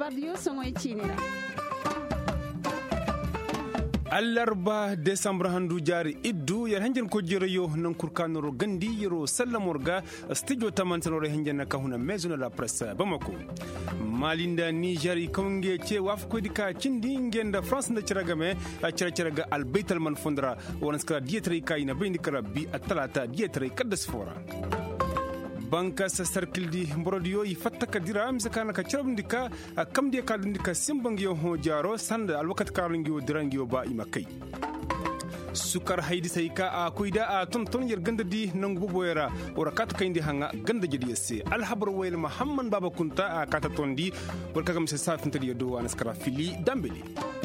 radio songoy cinira Allarba December handu jari iddu yar hanjen ko jereyo nan kurkanoro gandi yero sallamorga studio tamantanore hanjen ka huna maison la presse Bamako Malinda Niger ikonge ce wafko dika cindi ngenda France da ciragame a ciraciraga albaital man fundra wonska dietre kayina bindikara bi atalata dietre kadasfora banka sa sarkildi mbrodio yi fattaka dira misakana ka cirabndika kam de kaldindika simbangyo ho jaro sanda alwakat karlingyo dirangyo ba imakai sukar haidi sai ka a kuida a ton yar ganda di nangu boyara ora kat kayndi hanga ganda jidi yasse alhabar wayl muhammad baba kunta a kata tondi warka gam sa safin tadi do anaskara fili dambeli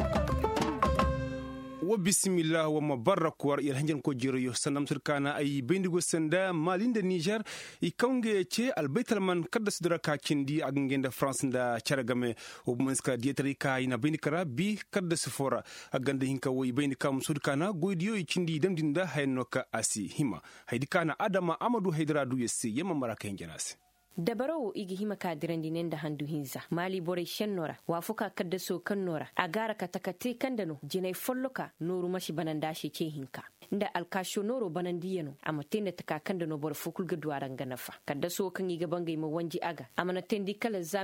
wa bismillah wa mubarak war il hanjan ko jiro yo sanam surkana ay bendigo senda Malinda Niger i kawnge ce albaital man kadda sudra ka cindi ak ngenda France da caragame o muska dietri ka ina bendikara bi kadda sufora aganda hinka wo bendika musudkana goidiyo i cindi damdinda haynoka asi hima haydikana adama amadou haydara du yesse yema maraka henjanasi dabaro igi hima kadirandi nenda handu hinza mali bore shennora wafuka kadda so kannora agara katakate kandano jinay folloka noru mashi banandashi ce hinka nda alkasho noro banandiyano amatenda taka kandano bore fukul gadwara nganafa kadda so kan iga bangay ma wanji aga amana tendi kala za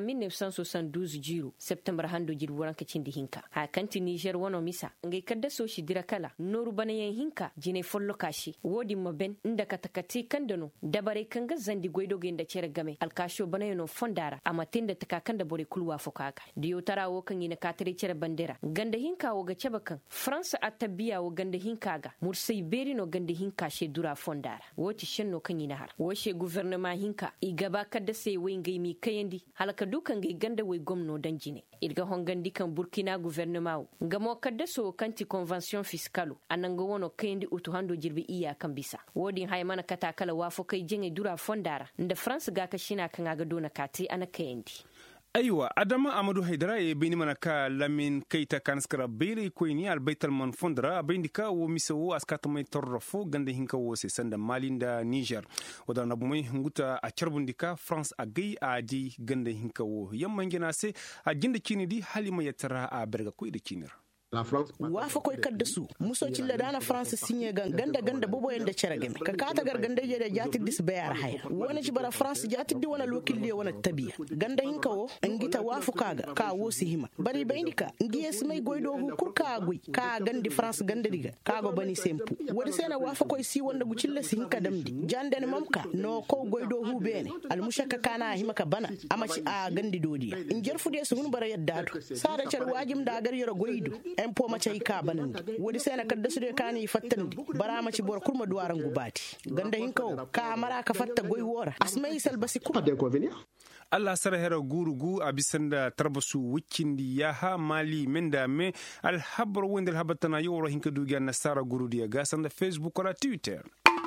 1972 jiro september handu jir waranka cindi hinka ha kanti Niger wono misa ngay kadda so shi dira kala noru banayen hinka jinay folloka shi wodi maben nda katakate kandano dabare kanga zandi goido genda cere game alkasho banayano fondara amatinda takakanda bore kulwa fokaka diyo tarawo kan ina katare cere bandera ganda hinka wo ga cebakan France atabiya wo ganda hinka ga mursai berino ganda hinka she dura fondara woti shenno kan ina har wo she gouvernement hinka igaba kadda sai wengai mi kayandi halaka dukan ga ganda we gomno danjine irga hongandi kan Burkina gouvernement ngamo kadda so kanti convention fiscale ananga wono kayandi utu hando jirbi iya kan bisa wodin haymana katakala wafo kai jenge dura fondara nda France ga ka shina kan aga dona kati ana kayendi aywa adama amadou haydara e beni manaka lamin kayta kanskara bele koyni albaital man fondra bendika wo misawo askata may torrofo gande hinka wo se sanda Malinda Niger wadana bumay nguta a charbundika France agay adi gande hinka wo yamma ngena se a jinda kini di halima yatara a berga koyde kinira wafa koy kadda su muso cilla dana France signé ganda bobo yende cerageme ka kata gar ganda jede jati dis bayar haya wona ci bara France jati di wona lokilli wona tabiya ganda hinka wo ngita wafu kaga ka wo si hima bari bayndika ngiye smay goydo hu kurka gui ka gandi France ganda diga kago bani sempu wodi sena wafa koy si wonda gu cilla si hinka damdi jandene mamka no ko goydo hu bene al mushakka kana hima ka bana amaci a gandi dodi injerfude su hun bara yaddado sada cer wajim da gar yoro goydo empo macay ka banandi wodi sena kadda sude kani fattandi bara maci bor kurma duwaran gubati ganda hinko ka mara ka fatta goy wora asmay sal basiku Allah sarahera gurugu abisanda tarbasu wikindi yaha mali menda me alhabr wendel habatana yoro hinka dugi nasara gurudi ga sanda Facebook wala Twitter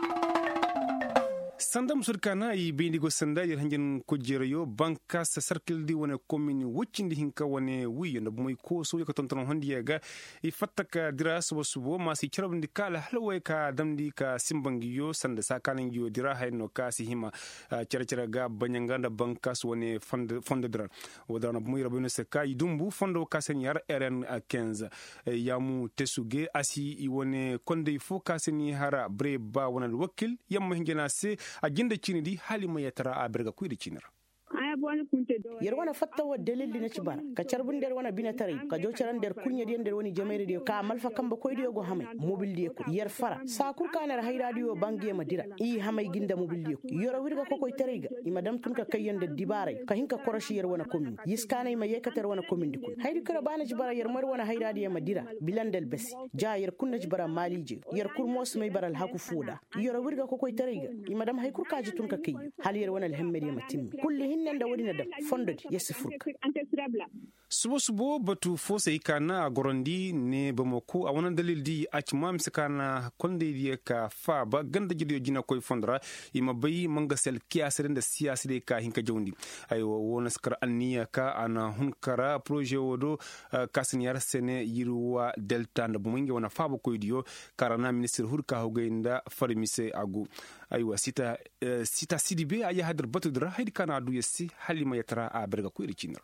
sandam surkana yi bendigo sanda yir hanjen ko jereyo banka sa circle di wona commune wuccindi hinka wone wiyo no moy ko so yaka tonton hondi ga i fattaka dira subo ma si cerabndi kala halway ka damdi ka simbangiyo sanda sakaningiyo dira hayno ka si hima cercera ga banyanganda banka so wone fonde dira wadana moy rabino se ka idumbu fondo ka senyar RN 15 yamu tesuge asi i wone konde fo ka seni hara breba wona wakil yamma hingena se a jinda cini di halima yatara a berga kuida cinira yer wana fatta wa dalili na cibara ka carbun der wana bina tare ka jo caran der kunya den der woni jamaire de ka malfa kamba koy de go hamay mobil de ko yer fara sa kur kanar hayra dio bangi madira i hamay ginda mobil de ko yoro wirga ko koy tarega i madam tun ka kayende dibare ka hinka koroshi yer wana komin yiskana ma yekater wana komin de ko haydi kara bana cibara yer mar wana hayra dio madira bilandel besi ja yer kunna cibara malije yer kur mos may baral haku fuda yoro wirga ko koy tarega i madam hay kur kaji tun ka kay hal yer wana alhammedi matim kulli hinna da wadi na da fondodi yesifurka subo batu fo sai kana gorondi ne Bamako a wannan dalil di a cima misakana konde di ka fa ba ganda gidiyo jina koy fondra ima bayi manga sel kiyasirin da siyasi de ka hinka jawndi ayo wona skar anniya ka ana hunkara projet wodo kasiniyar sene yirwa delta da bumunge wana fa ba koy diyo karana minister hurka hogenda farmise agu aywa sita sidibe aya hadar batu dra hayd kana du yesi halima yatara a berga koy ricinir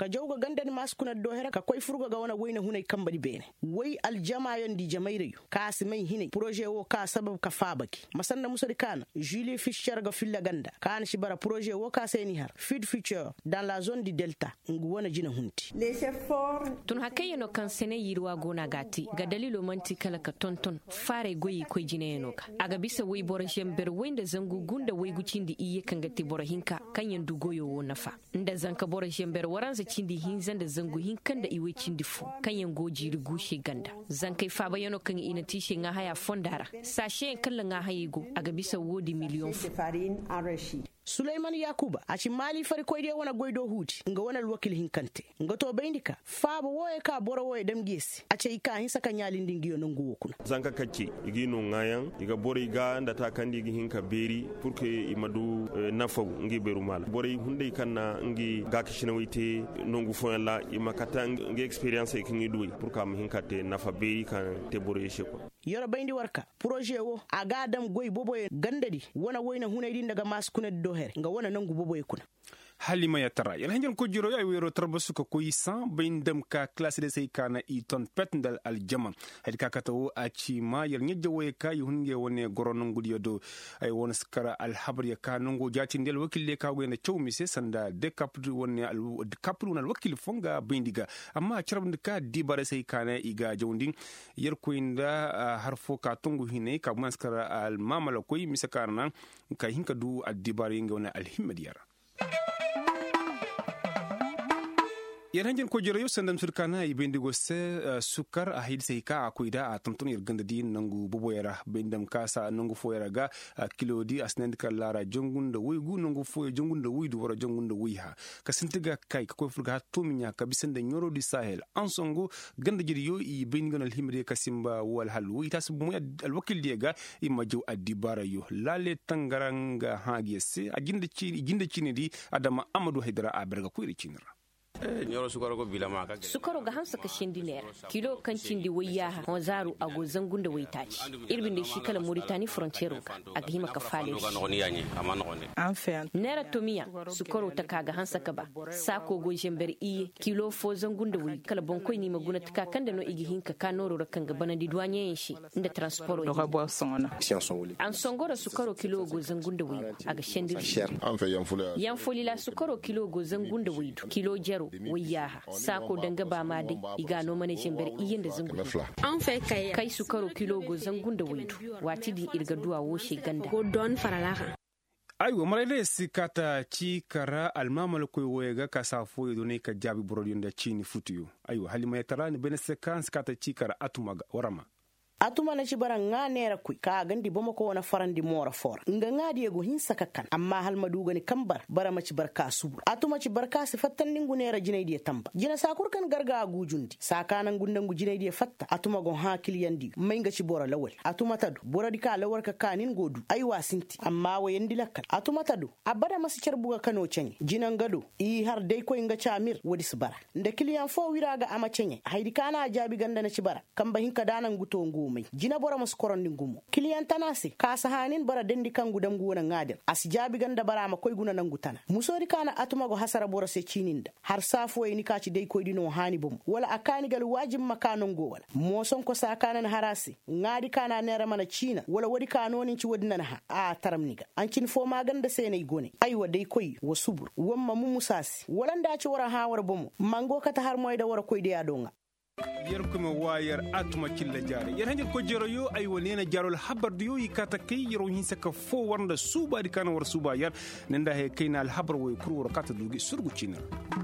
ka jawga ganda ni maskuna dohera ka koy furga ga wana wayna hunay kambali bene way aljama yondi jamayreyu ka simay hinay projet wo ka sabab ka fabaki masanna musori kana Julie Fischer ga filla ganda kana shi bara projet wo ka seni har Feed Future dans la zone du Delta ngu wana jina hunti tun hakay no kan sene yirwa gona gati ga dalilo manti kala ka tonton fare goyi koy jina yenoka aga bisa way borashem ber wenda zangu gunda way gucindi iye kan gati borahinka kan yandu goyo wo nafa nda zanka borashem ber waranza cindi hinzan da zangu hinkan da iwe cindi fu kan yango jiri gushe ganda zankai faba yano kan ina tishe nga haya fondara sashe kallon nga hayego aga bisa wodi miliyon fu Suleiman Yakuba aci mali fari koy de wana goydo huti nga wana wakil hinkante nga to bayndika faaba woye ka boro woye dem gesi ace ika hin saka nyali ndingiyo nungu wokuna zanka kacce igi no ngayan iga bori ga ndata kandi igi hinka beri pour que imadu nafaw ngi beru mala bori hunde kanna ngi gakishina wite nungu foyalla imakata ngi experience e kingi duwi pour ka hinkate nafa beri kan te bori sheko yoro bayndi warka projet wo aga dam goy boboye gandadi wana woyna hunaydi daga maskuna doher nga wana nangu boboye kuna Halima Yatara yal hanjal ko jiro ay wero tarbasu ko koyisan bindam ka classe de say kana iton petndal al jama hadi ka katawo aci ma yal nyejje way ka yunge woni gorono ngudi yodo ay won skara al habr ya ka nango jati ndel wakille ka wena chawmi se sanda de kapdu woni al kaplu nal wakil fonga bindiga amma charabnd ka dibare say kana iga jawnding yer ko inda harfo ka tongu hine ka maskara al mamala koy misakarna ka hinka du ad dibare ngona al himmadiyara Yanhanjin ko jiro sandam surkana ibendigo se sukar a hidse ka akuida a tonton irganda din nangu boboyara bendam kasa nangu foyara ga kilo di asnend kallara jongunda wigu nangu foy jongunda widu wara jongunda wiha kasintiga kai ko furga tuminya kabisanda nyoro di sahel ansongo ganda jiri yo ibendigo al himre kasimba wal halu itas mu al wakil diega imaju adibara yo lale tangaranga hagese aginda chini di adama amadou haidara aberga ko iri chinra sukaro ga hamsa ka shindi naira kilo kan cindi wayyaha wazaru ago zangun da waitaci irbin da shi kala Mauritania frontier ka aga hima ka fale naira tomiya sukaro ta kaga hansa ka ba sako go jember iye kilo fo zangun da wai kala bonkoi ni maguna ta kan da no igi hinka ka noro rakan ga bana di douane yin shi inda transport an songora sukaro kilo go zangun da wai aga shindi yan foli la sukaro kilo go zangun da wai kilo jero wayaha sako danga ba ma dai igano manajin bar iyin da zungu an fa kai sukaro kilo go zangun da waidu wati di irga duwa woshe ganda ko don faralaha aywa marale sikata ci kara almamal koy woyega ka safo yodo ne ka jabi borodion da chini futuyo aywa Halima Yatara ni bene sekan sikata ci kara atumaga warama atuma na ci bara nga nera kui ka gandi boma ko wana farandi mora for nga ngadi ego hin sakakan amma hal maduga ni kambar bara ma ci barka subur atuma ci barka si fattan ningu nera jinaydi tamba jina sakur kan garga gujundi sakanan gundangu jinaydi fatta atuma gon ha kiliyandi mainga ci bora lawal atuma tadu bora dika lawar ka kanin godu ai wasinti amma wayandi lakkal atuma tadu abada masu cerbuga kano cenye jinan gado i har dai ko inga chamir wadi subara nda kiliyan fo wiraga ama cenye haidi kana jabi ganda na ci bara kamba hinka danan guto mai jina bora mas koronni ngumo kiliyan tanase ka sahanin bara dendi kan gudam guna ngadir asjabi ganda bara ma koy guna nangutana musori kana atuma go hasara bora se chininda har safo ni kaci dai koy dino hani bom wala akani gal wajib makanon go wala moson ko sakanan harasi ngadi kana nera mana china wala wadi kanonin ci wadina ha a taramniga an kin fo maganda se ne gone aywa dai koy wo subur wamma mu musasi wala ndaci wara ha wara bom mango kata har moy da wara koy de adonga yer kuma wayar atuma killa jare yer hanjil ko jero yo ay wonena jarol habar yo yikata kay yero hinsa ka fo warnda suba di kana war suba yar nenda he kayna al habar way kur wor kata dugi surgu cina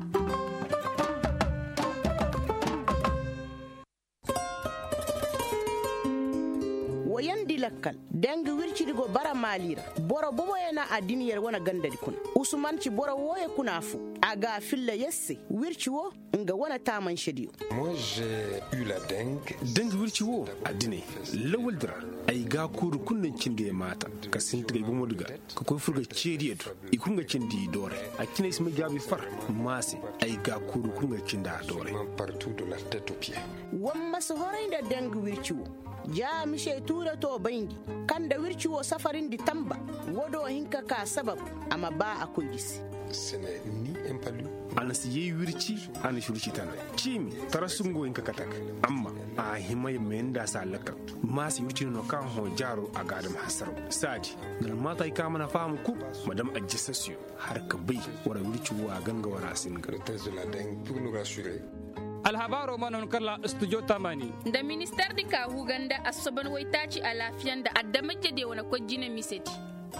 wayandi lakkal denga wircidigo bara malira boro bobo yana adiniyar wana gandadi kun usman ci boro woye kunafu aga filla yesse wirci wo nga wana taman shediyo moi j'ai eu la dengue wirci wo adine lawal dira ay ga kuru kunnan cinde mata ka sintiga gumo duga ko koy furga cediyeto ikunga cindi dore akine isma jabi far masi ay ga kuru kunga cinda dore partout de la tête aux pieds wamma so horinda dengue wirci wo ja mishe tura to baindi kanda wirci wo safarin di tamba wodo hinka ka sabab amma ba akoy gisi ce n'est ni un palu ana si ye wirci ana shurci tana cimi tarasungo in ka katak amma a himay menda sa laka mas yurci no kan ho jaro a gadam hasar sadi gal mata ka mana famu ku madam ajissasio har ka bai wara wirci wa ganga wara sin ga pour nous rassurer. alhabaro manon kala studio tamani da minister di ka huganda asoban waitaci a lafiyan da addamake de wani kwajina miseti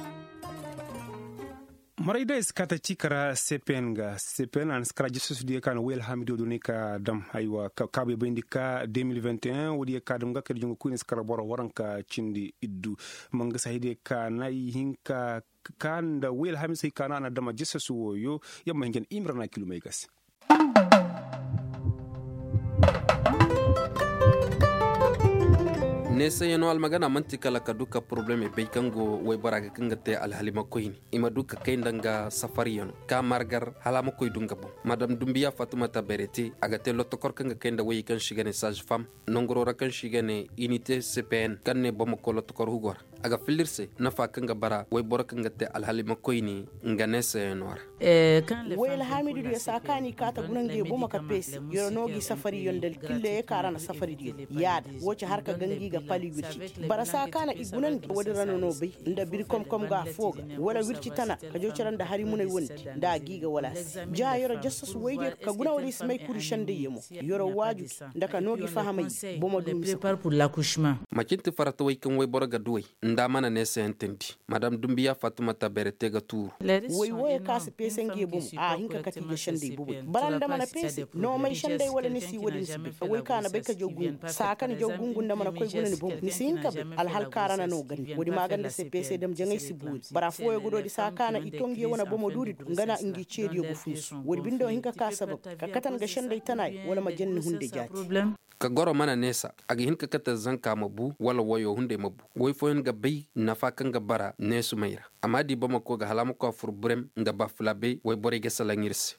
maraida iskata cikara CPN ga CPN an skara jesus die kan wel hamido doni ka dam aywa ka be bindika 2021 wodi ka dum ga kadi jongo kunis skara boro waranka cindi iddu manga sahide ka nay hinka kan da wel hamisi kana na dama jesus woyo yamma ngen imrana kilometers nesa yano almagana mantika la kaduka probleme be kango way baraga kangate alhalima koyni ima duka kaindanga safari yono ka margar halama koy dunga bo madam dumbiya fatumata bereti agate lotokor kanga kainda way kan shigane sage femme nongoro kan shigane unité CPN kanne bomako lotokor hugor aga filirse nafa kanga bara way bora kangate alhalima koyni nganese yanwar wayla hamidu ya sakani kata gunange boma ka pesi yoro nogi safari yondel kille karana safari di yad woce harka gangi ga pali wirci bara sakana igunan wadi rano no bai nda bir kom ga foga wala wirci tana ka jocaran da hari munai wonti da giga wala ja yoro jassas wayde ka guna wali smay kuri shande yemo yoro waju ndaka nogi fahamai boma dum prépare pour l'accouchement makinti farata way kan way bora ga duway nda mana ne sentendi madam dumbiya fatumata berete ga turu way woye kasi pesenge bum a hinka kati ga shande bubu baranda mana pesi no mai shande wala ni si wadi sibe way kana bai ka jogun sakan jogun gunda mana koy gunani bum ni sin ka al hal karana no gani wadi maganda se pese dam jangay si buri bara foye godo di sakana itongi wona bomo duri ngana ingi cedi yo fusu wadi bindo hinka ka sabab ka katan ga shande tanai wala ma jenni hunde jati ka goro mana nesa agi hinka kata zanka mabu wala wayo hunde mabu way foyen ga bai nafa kan ga bara nesu maira amma di bama ko ga halamu ko furburem nda bafula bai way bore ga salangirsi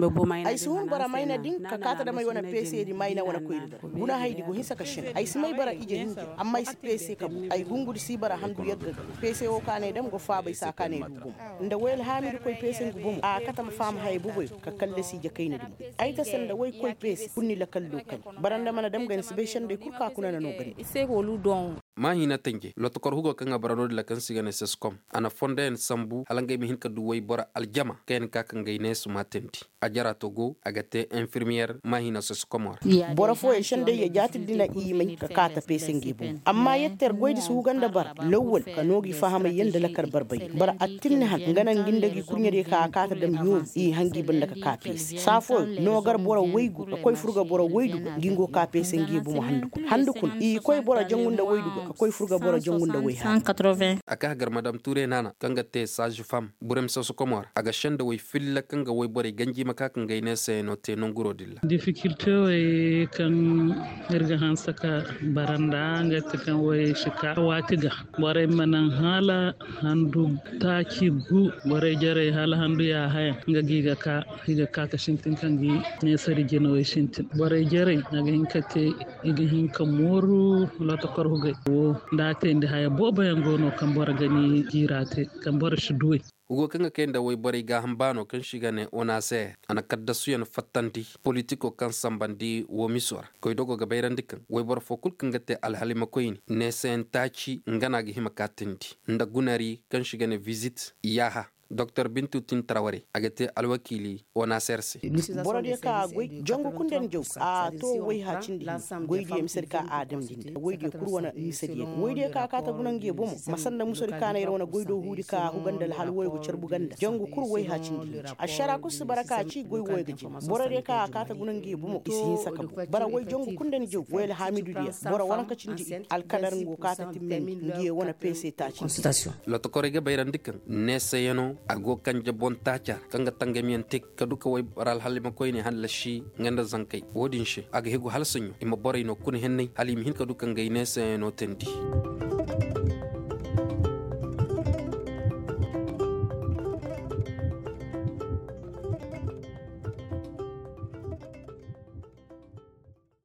ay sun bara mayna din ka kata da mai wana pese di mayna wana koyida guna haydi go hinsa ka shin ay simay bara ije hinke amma ay pese ka ay gungur si bara handu yagga pese o kane dam go fa bai saka ne dugum nda wel hamidu koy pese ngubum a kata ma fam hay buboy ka kalle si jakaina dum ay ta sanda way koy pese kunni la kallo kan baranda mana dam gan sibeshan de kurka kuna no gani se wolu don mahina tenge lotokor hugo kanga barano de la kansigane seskom ana fonden sambu halangay mi hinka du way bora aljama ken ka kangay ne sumatenti ajara togo agate infirmière mahina seskomor bora fo e shande ye jati dina imay ka kata pese ngibu amma yetter goydi su ganda bar lawol kanogi fahama yenda la kar barbay bara attinne han ngana ngindagi kurnyade ka kata dam yo i hangi banda ka kapes safo no gar bora waygu koy furga bora waydu gingo kapes ngibu mo handukun i koy bora jangunda waydu koy furga bora jangunda way 180 aka gar madam touré nana kanga te sage femme burem soso komor aga shanda way filla kanga way bore ganji maka kanga ine se no te non guro dilla difficulté way kan erga hansaka baranda ngata kan way shika watiga bore manan hala handu taki gu bore jare hala handu ya haya nga giga ka shintin kangi ne sari jeno way shintin bore jare nga hinkate iga hinka moru la to kor hugay ndate ndi haya boba yangono kambora gani jirate kambora shudwe ugo kanga kenda way bari ga hambano kan shigane onase ana kadda suyan fattanti politiko kan sambandi wo misor koy dogo ga bayrandikan way bor fokul kanga te alhalima koyni ne sen tachi ngana gi himakatindi nda gunari kan shigane visit yaha Dr. Bintu Tin Traoré agate alwakili ona serse borode ka goy jongo kunden jow a to way ha cindi goy di emserka adam dinde goy di kurwana misadi goy de ka kata gunange bomo masanda musori kana irona goy do hudi ka hugandal hal woy go cerbu ganda jongo kur way ha cindi ashara kus baraka ci goy woy gaji borode ka kata gunange bomo isi saka bara way jongo kunden jow way hamidu dia bora wanka cindi alkalar ngo kata timmen ngiye wona pc ta consultation loto korege bayrandikan neseyano ago kanja bon tacha kanga tangemian tek kaduka way ral halima koyni han lashi nganda zankay wodin she aga hegu halsanyo ima boray no kun hennay halim hin kaduka ngay nese no tendi